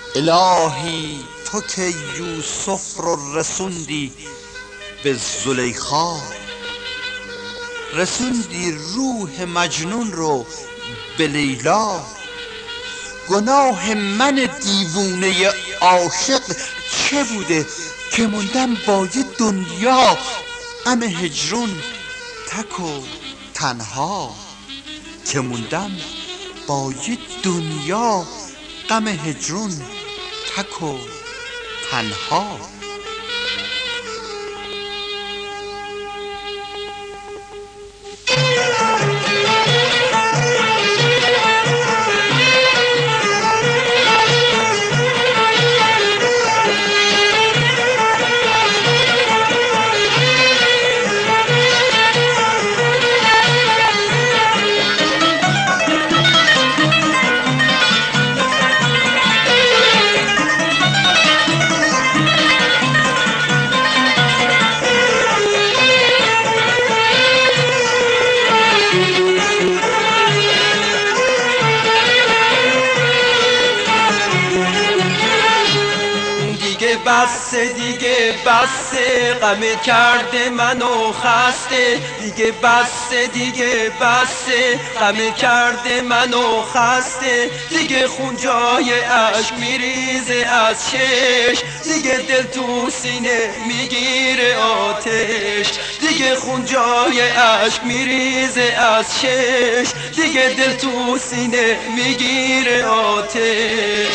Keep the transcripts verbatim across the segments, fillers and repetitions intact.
الهی تو که یوسف رو رسوندی به زلیخا، رسوندی روح مجنون رو به لیلا. گناه من دیوونه عاشق چه بوده که موندم با یه دنیا غم هجرون تک و تنها، که موندم با یه دنیا غم هجرون تک و تنها. بسه دیگه بسه، غم کرده منو خسته. دیگه بسه دیگه بسه، غم کرده منو خسته. دیگه خون جای اشک میریزه از چشم، دیگه دل تو سینه میگیره آتش. دیگه خون جای اشک میریزه از چشم، دیگه دل تو سینه میگیره آتش.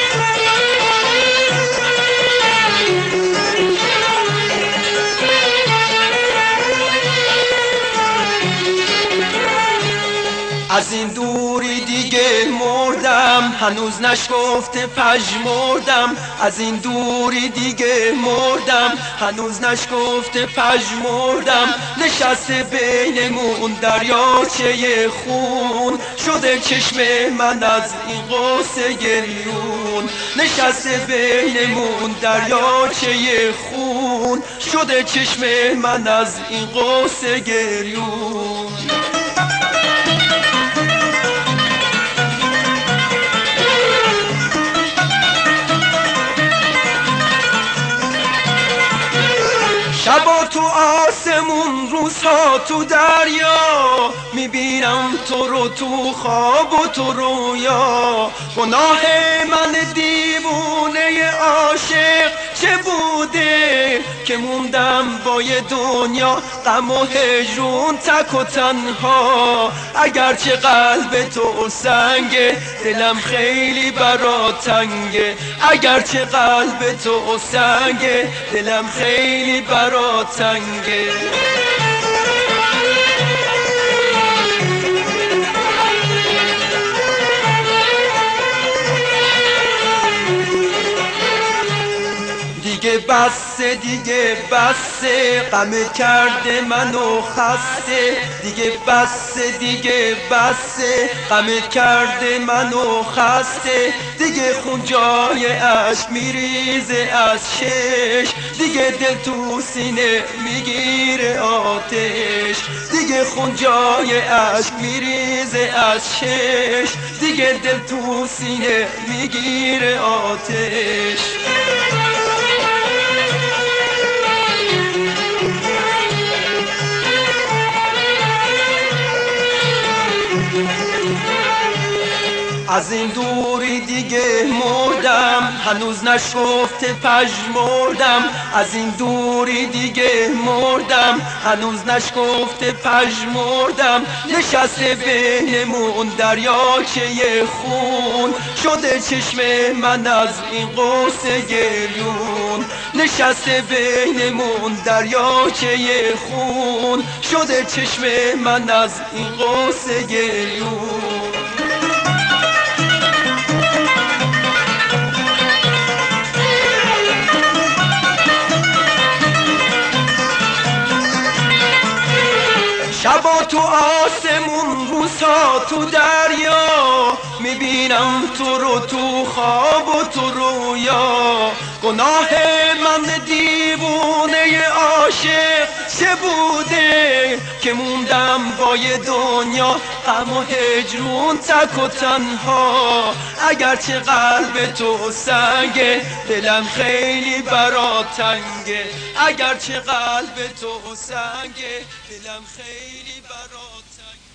از این دوری دیگه مردم، هنوز نشکفته پژمردم. از این دوری دیگه مردم، هنوز نشکفته پژمردم. نشسته بینمون دریاچه خون، شده چشم من از این قصه گریون. نشسته بینمون دریاچه خون، شده چشم من از این قصه گریون. شبا تو آسمون، روزها تو دریا، میبینم تو رو تو خواب و تو رویا. گناه من دیوونه عاشق چه بوده که موندم با یه دنیا غم و هجرون تک و تنها. اگرچه قلب تو سنگه، دلم خیلی برات تنگه. اگرچه قلب تو سنگه، دلم خیلی برات تنگه. دیگه بسه دیگه بسه، غم کرده منو خسته. دیگه بسه دیگه بسه، غم کرده منو خسته. دیگه خون جای اشک میریزه از چشم، دیگه دل تو سینه میگیره آتش. دیگه خون جای اشک میریزه از چشم، دیگه دل تو سینه میگیره آتش. از این دوری دیگه مردم، هنوز نشکفته پژمردم. از این دوری دیگه مردم، هنوز نشکفته پژمردم. نشسته بینمون دریاچه خون، شده چشم من از این قصه گریون. نشسته بینمون دریاچه خون، شده چشم من از این قصه گریون. شبا تو آسمون، روزها تو دریا، میبینم تو رو تو خواب و تو رویا. گناه من دیوونه عاشق چه بوده که موندم با یه دنیا غم و هجرون تک و تنها. اگرچه قلب تو سنگه دلم خیلی برات تنگه. اگرچه قلب تو سنگه دلم خیلی برات تنگه.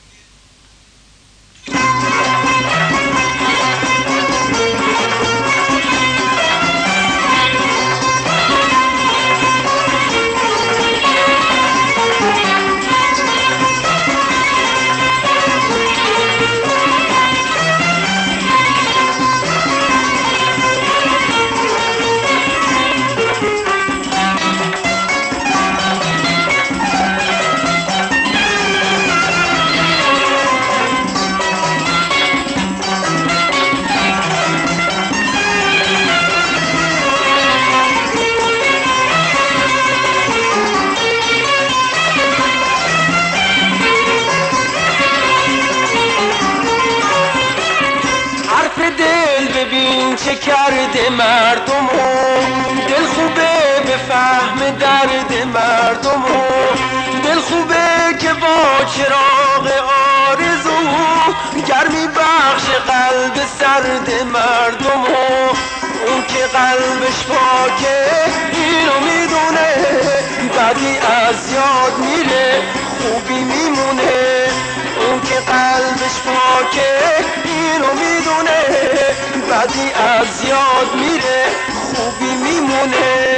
ببین چه کرده مردمو، دل خوبه به فهم درد مردمو. دل خوبه که با چراغ آرزو گرمی بخش قلب سرد مردمو. اون که قلبش پاکه اینو میدونه، بعدی از یاد میره خوبی میمونه. اون که قلبش پاکه اینو میدونه، بعدی از یاد میره خوبی میمونه.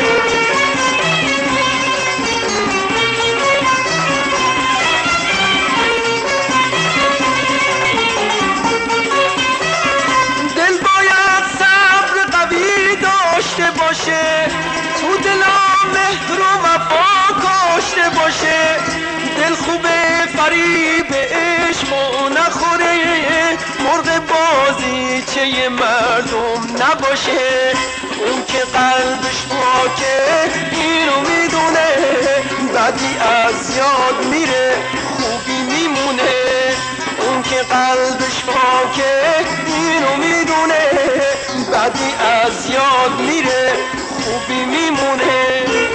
دل باید صبر قوی داشته باشه، تو دلم مهر و وفا کاشته باشه. دل خوبه فریب عشق و نخوره، مرغ بازی چه مردم نباشه. اون که قلبش پاکه اینو میدونه، بعدی از یاد میره خوبی میمونه. اون که قلبش پاکه اینو میدونه، بعدی از یاد میره خوبی میمونه.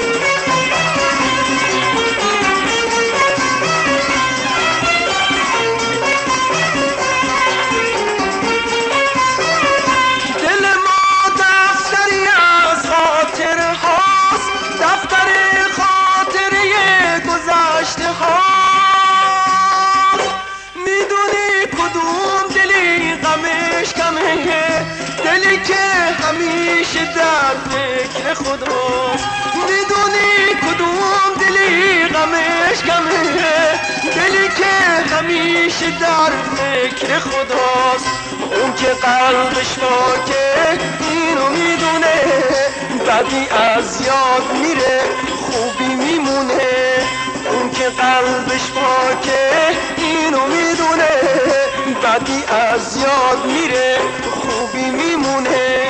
میدونی کدوم دلی غمش کمه، دلی که همیشه در فکر خداست. میدونی کدوم دلی غمش کمه، دلی که همیشه در فکر خداست. اون که قلبش پاکه اینو میدونه، بعدی از یاد میره خوبی میمونه. اون که قلبش پاکه اینو میدونه، بعدی از یاد میره خوبی میمونه.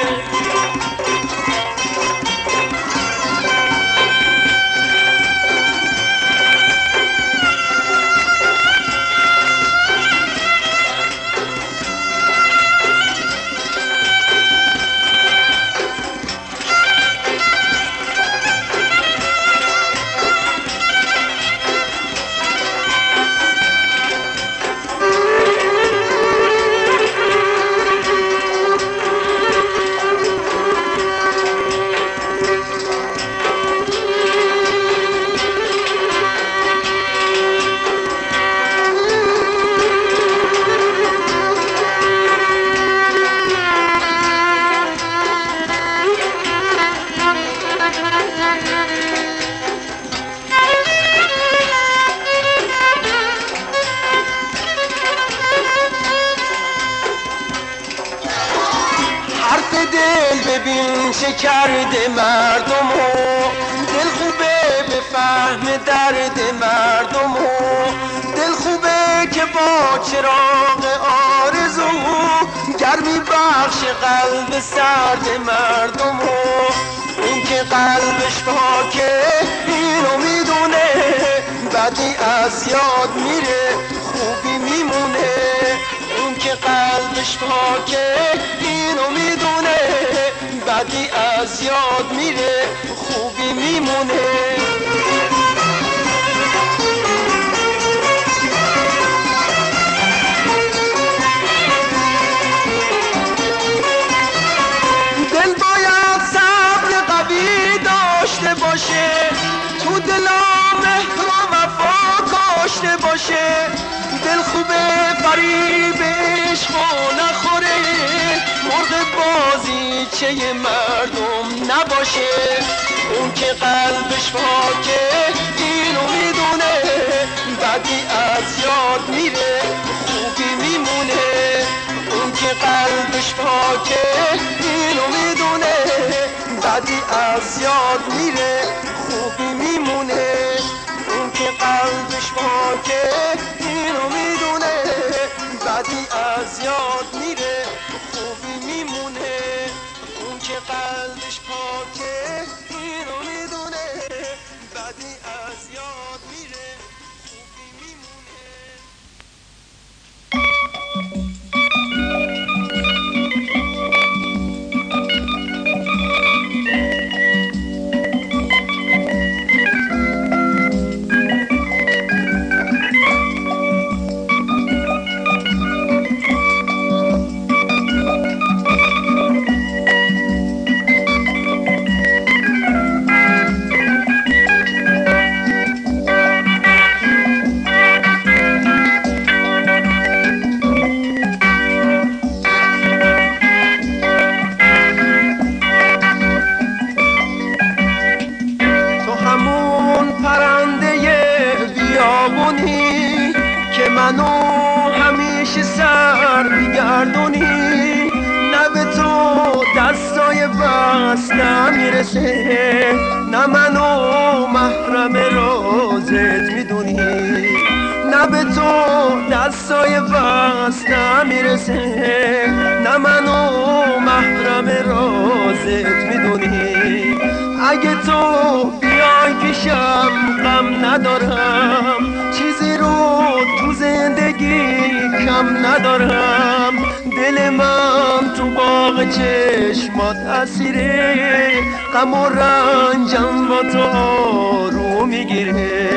دل ببین چه کرده مردمو، دل خوبه به فهم درد مردمو. دل خوبه که با چراغ آرزو گرمی بخش قلب سرد مردمو. اون که قلبش پاکه اینو میدونه، بعدی از یاد میره خوبی میمونه. اون که که قلبش پاکه اینو میدونه، بدی از یاد میره خوبی میمونه. دل باید صبر قوی داشته باشه، تو دلا مهر و وفا کاشته باشه. دل خوبه فریب عشق نخوره، مرغ بازی چه مردم نباشه. اون که قلبش پاکه اینو میدونه، بدی از یاد میره خوبی میمونه. اون که قلبش پاکه اینو میدونه، بدی از یاد میره خوبی میمونه. اون که قلبش پاکه اینو میدونه، بدی از یاد میره خوبی میمونه. اون که قلبش پاکه اینو میدونه، بدی از یاد میره خوبی میمونه. منو همیشه سر میگردونی، نه به تو دستای بست نمیرسه، نه منو محرم رازت میدونی. نه به تو دستای بست نمیرسه، نه منو محرم رازت میدونی. اگه تو بیای پیشم غم ندارم، چیزی رو تو زندگی کم ندارم. دل من تو باغ چشمات اسیره، غم و رنجم با تو آروم میگیره.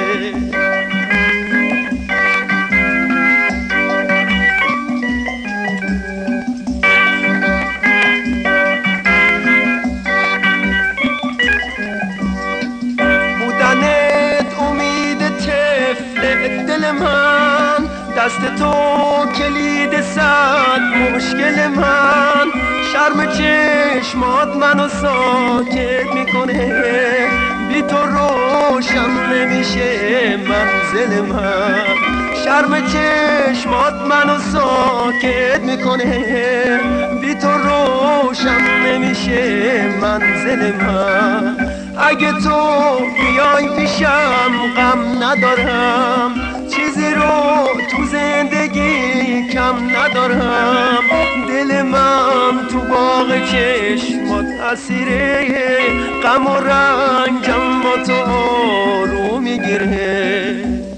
دل من دست تو کلید صد مشکل من، شرم چشمات منو ساکت میکنه، بی تو روشن نمیشه منزل من. شرم چشمات منو ساکت میکنه، بی تو روشن نمیشه منزل من. اگه تو بیای پیشم غم ندارم، چیزی رو تو زندگی کم ندارم. دل من تو باغ چشمات اسیره، غم و رنجم با تو آروم میگیره.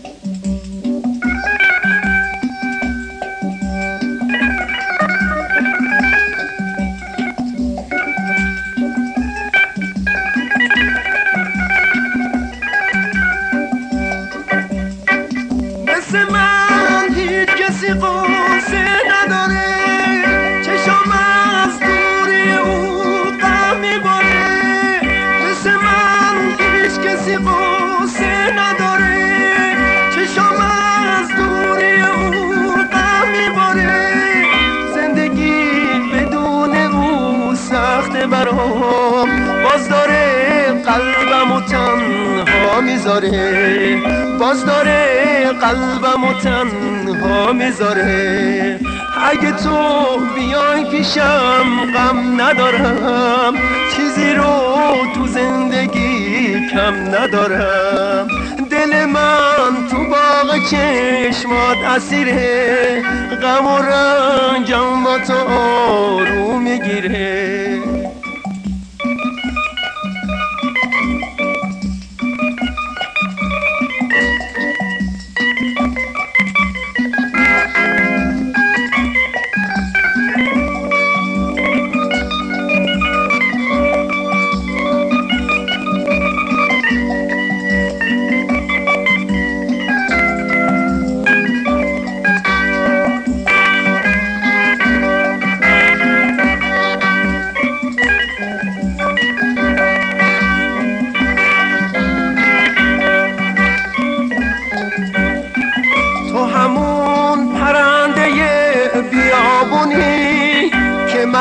مثل من هیچ کسی قصه نداره، چشم از دوری او غم میباره. مثل من هیچ کسی قصه نداره، چشم از دوری او غم میباره. زندگی بدون او سخته برام، باز داره قلبم و تنها میذاره، باز داره قلبم و تنها میذاره. اگه تو بیای پیشم غم ندارم، چیزی رو تو زندگی کم ندارم. دل من تو باغ چشمات اسیره، غم و رنجم با تو آروم میگیره.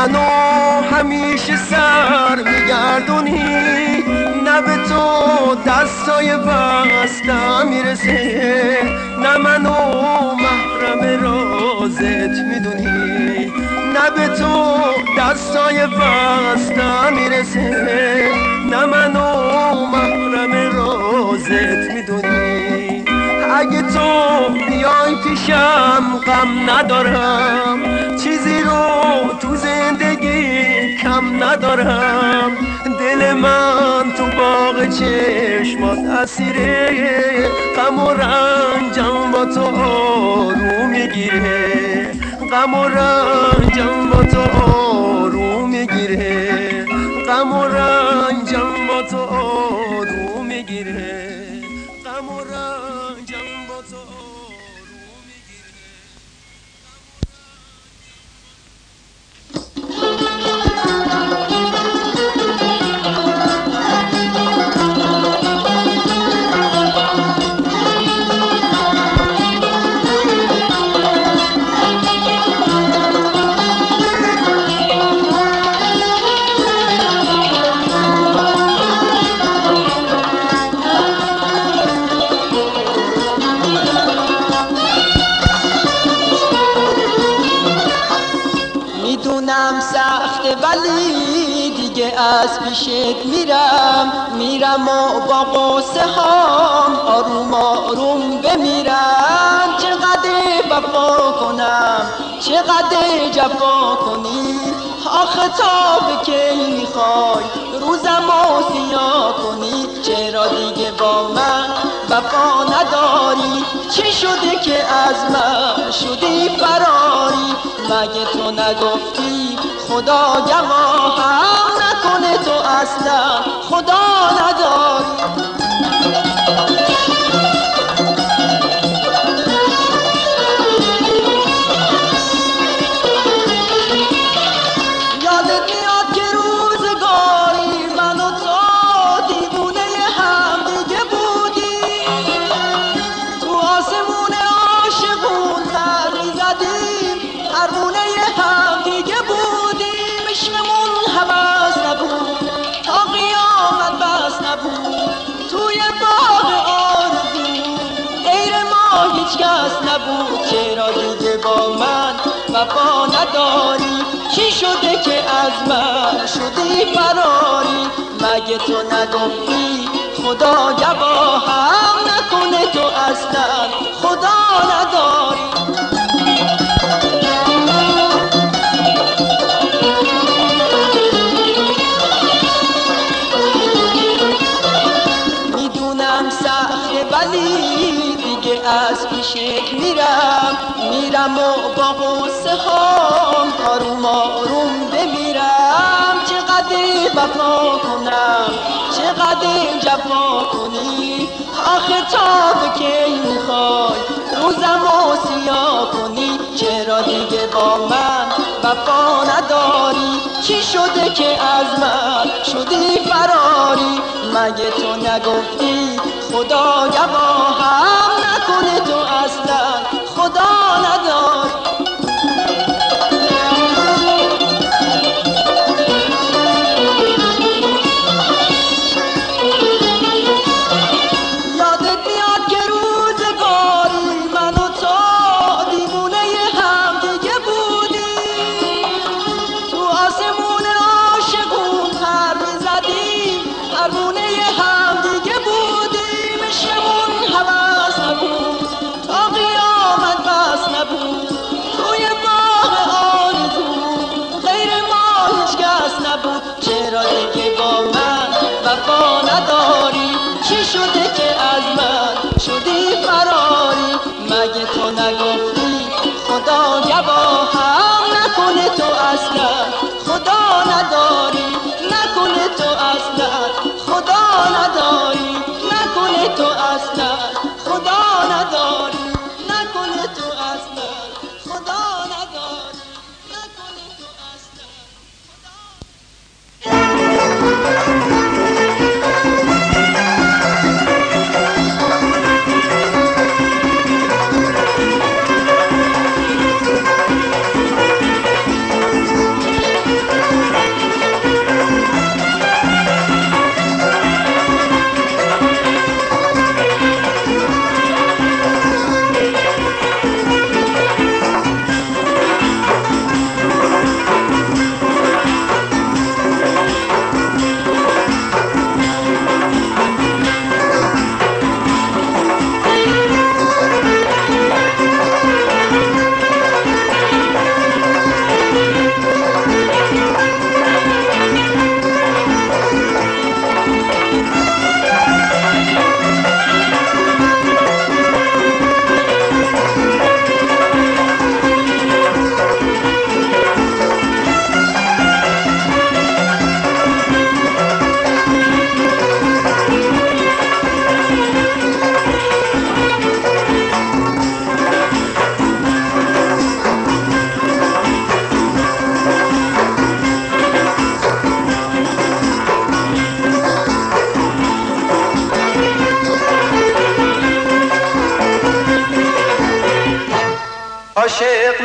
منو همیشه سر میگردونی، نه به تو دستای بستم میرسه، نه منو محرم رازت میدونی، نه به تو دستای بستم میرسه، نه منو محرم رازت میدونی. اگه تو بیای پیشم غم ندارم، چیزی رو تو زندگی کم ندارم، دل من تو باغ چشمات اسیره، غم و رنجم با تو آروم میگیره، غم و رنجم با تو آروم میگیره، غم و رنجم با تو آروم میگیره، غم و رنجم با تو آروم میگیره. میدونم سخته ولی دیگه از پیشت میرم، میرم و با قصه هام آروم آروم بمیرم. چقدر وفا کنم چقدر جفا کنی، آخه تا به کی میخوای روزم و سیاه کنی؟ چرا دیگه با من وفا نداری؟ چی شده که از من شدی فراری؟ مگه تو نگفتی خدا گواهم نکنه تو اصلا خدا نداری؟ یادت میاد که روزگاری من و تو دیوونه هم دیگه بودیم، تو آسمون عاشقون پر میزدیم، پروونه هم دیگه بودیم، عشقمون هوس نبود تا قیامت بس نبود، توی باغ آرزو غیر ما هیچ کس نبود. چرا دیگه با من وفا نداری؟ چی شده که از من شدی فراری؟ مگه تو نگفتی خدا گواهم نکنه تو اصلا خدا نداری؟ میدونم سخته ولی دیگه از پیشت میرم، میرم و با قصه هام آروم آروم بمیرم. چقدر وفا کنم چقدر جفا کنی، آخه تا به کی میخوای روزم و سیاه کنی؟ چرا دیگه با من وفا نداری؟ چی شده که از من شدی فراری؟ مگه تو نگفتی خدا گواهم نکنه تو اصلا خدا نداری؟ یادت میاد که روزگاری من و تو دیوونه هم دیگه بودیم، تو آسمون عاشقون پر میزدیم، پروونه هم دیگه بودیم، عشقمون هوس نبود تا قیامت بس نبود، توی باغ آرزو غیر ما هیچ کس نبود. چرا دیگه با من وفا نداری؟ چی شده که از من شدی فراری؟ مگه تو نگفتی خدا گواهم نکنه تو اصلا خدا نداری؟ نکنه تو اصلا خدا نداری؟ نکنه تو اصلا خدا نداری؟ نکنه تو اصلا خدا نداری؟ نکنه تو اصلا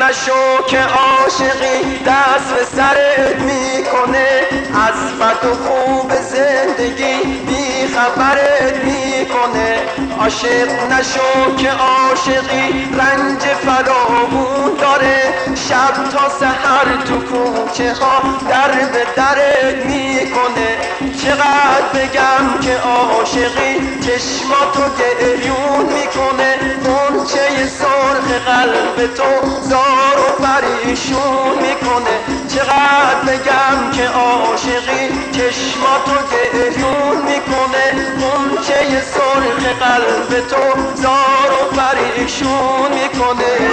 نشو که عاشقی دست به سرت میکنه، از بد و خوب زندگی بی خبرت میکنه. عاشق نشو که عاشقی رنج فراوون داره، شب تا سحر تو کوچه ها در به درت میکنه. چقدر بگم که عاشقی چشماتو گریون میکنه، غنچه سرخ قلب تو زار و پریشون میکنه. چقدر بگم که عاشقی چشماتو گریون میکنه، غنچه سرخ قلب تو زار و پریشون میکنه.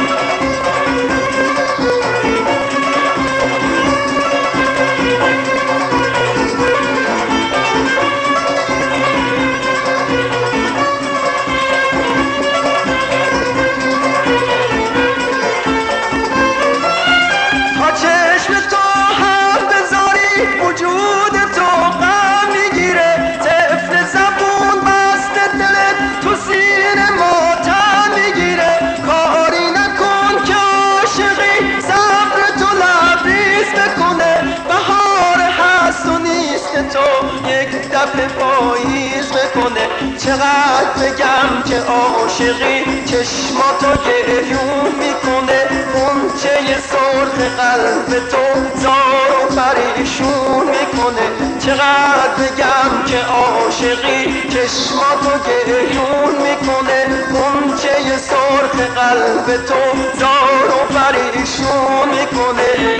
پاییز بکنه. چقدر بگم که عاشقی چشماتو گریون میکنه، غنچه سرخ قلب تو زار و پریشون میکنه. چقدر بگم که عاشقی چشماتو گریون میکنه، غنچه سرخ قلب تو زار و پریشون میکنه.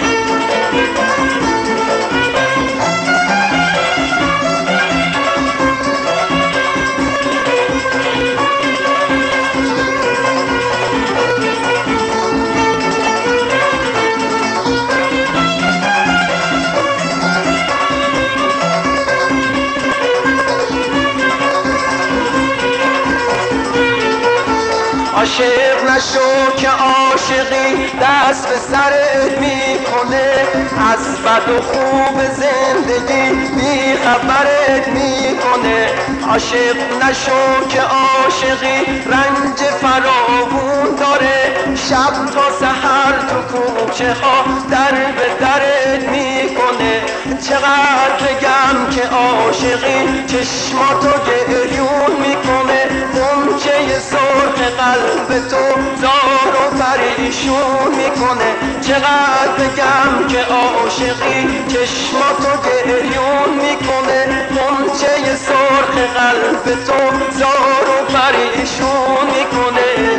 عاشق نشو که عاشقی دست به سرت میکنه، از بد و خوب زندگی بی خبرت میکنه. عاشق نشو که عاشقی رنج فراوون داره، شب تا سحر تو کوچه ها در به درت میکنه. چقدر بگم که عاشقی چشماتو گریون میکنه، غنچه سرخ قلب تو زار و پریشون میکنه. چقدر بگم که عاشقی چشماتو گریون میکنه، غنچه سرخ قلب تو زار و پریشون میکنه.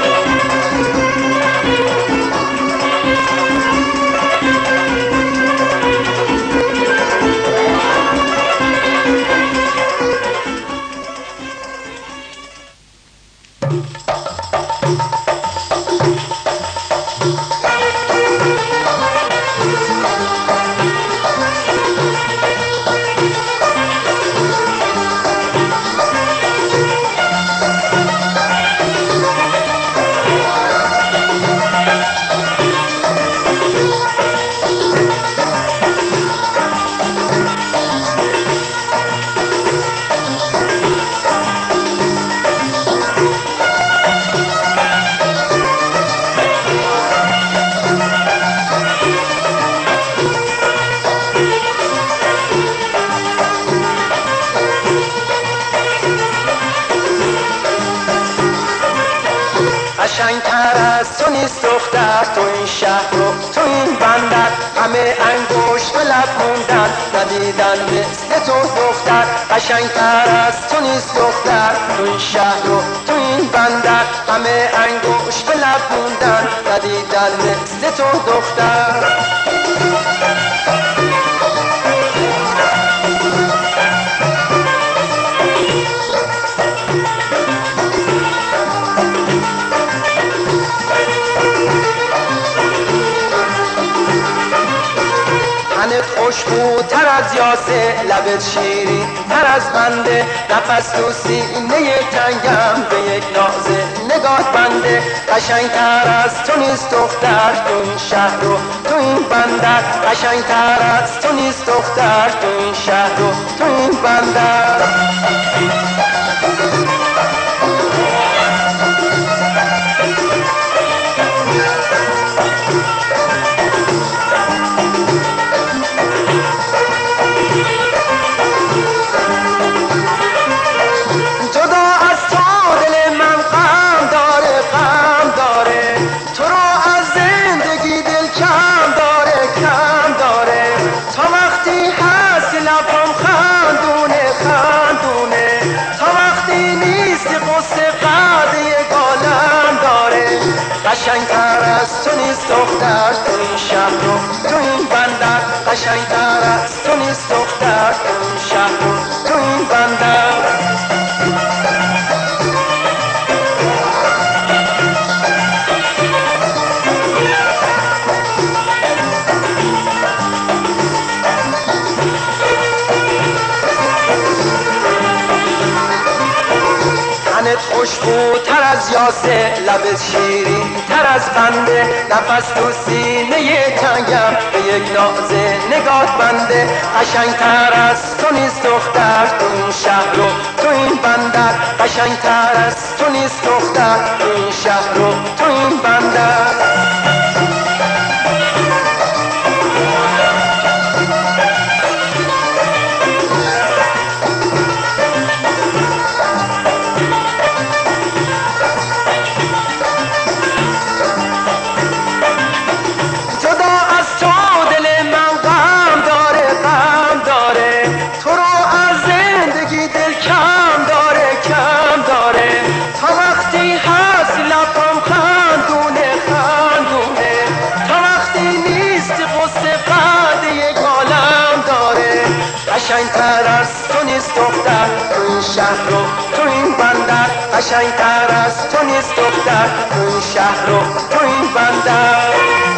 قشنگتر از تو نیست دختر تو این شهر و تو این بندر، همه انگشت به لب موندن ندیدن مثل تو دختر. قشنگتر از تو نیست دختر تو این شهر و تو این بندر، همه انگشت به لب موندن ندیدن مثل تو دختر. تنت خوشبوتر از یاسه، لبت شیرین تر از خنده، نفس تو سینه تنگم به یک نازه نگاه بنده. قشنگتر از تو نیست دختر تو این شهر و تو این بندر، قشنگتر از تو نیست دختر تو این شهر و تو این بندر. لبام خندونه خندونه، تا وقتی نیستی قصه قده گالم داره. قشنگتر از تو نیست دختر تو این شهر و تو این بندر، قشنگتر از تو نیست دختر تو این شهر و تو این بندر. تنت خوشبوتر از یاسه، لبت شیرین تر از خنده، نفس تو سینه تنگم به یک نازه نگات بنده. قشنگتر از تو نیست دختر تو این شهر و تو این بندر، قشنگتر از تو نیست دختر تو این شهر و تو این بندر. قشنگتر از تو نیست دختر تو این شهر و تو این بندر، قشنگتر از تو نیست دختر تو این شهر و تو این بندر.